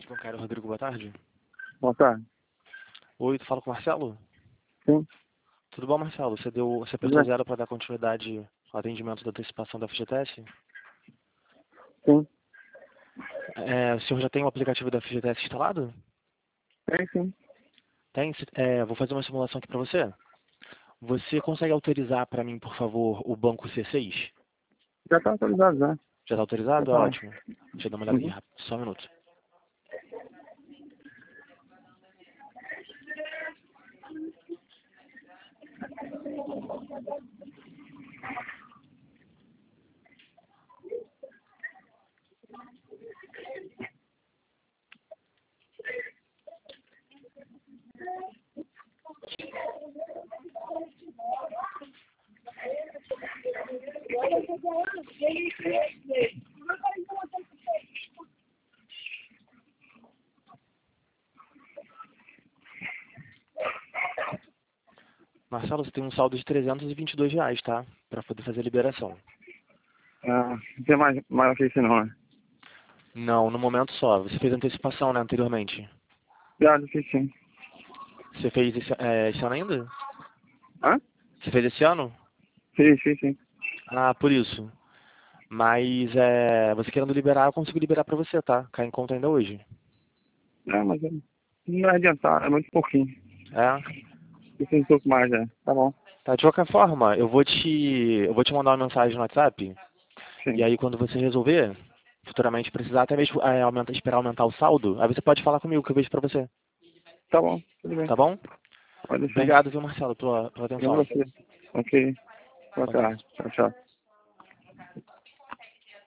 Bancário Rodrigo, boa tarde. Boa tarde. Oi, tu fala com o Marcelo? Sim. Tudo bom, Marcelo? Você apertou zero para dar continuidade ao atendimento da antecipação da FGTS? Sim. O senhor já tem o aplicativo da FGTS instalado? Sim. Tem? Vou fazer uma simulação aqui para você. Você consegue autorizar para mim, por favor, o banco C6? Já está autorizado, já. Já está autorizado? Tá. Ótimo. Deixa eu dar uma olhada aqui rápido. Só um minuto. Marcelo, você tem um saldo de R$ 322, tá? Para poder fazer a liberação. Não tem mais que isso não, né? Não, no momento só. Você fez antecipação, né, anteriormente? Já fiz sim. Você fez esse ano ainda? Hã? Você fez esse ano? Fiz sim. Ah, por isso. Mas você querendo liberar, eu consigo liberar pra você, tá? Cai em conta ainda hoje. Não, mas não vai adiantar, é muito pouquinho. É? Preciso um pouco mais, já. Tá bom. Tá, de qualquer forma, eu vou te mandar uma mensagem no WhatsApp, e Sim. aí quando você resolver, futuramente precisar até mesmo esperar aumentar o saldo, aí você pode falar comigo que eu vejo pra você. Tá bom, tudo bem. Tá bom? Pode deixar. Obrigado, viu, Marcelo, pela Eu atenção. você. Ok. Boa Boa tarde. tarde. Tchau.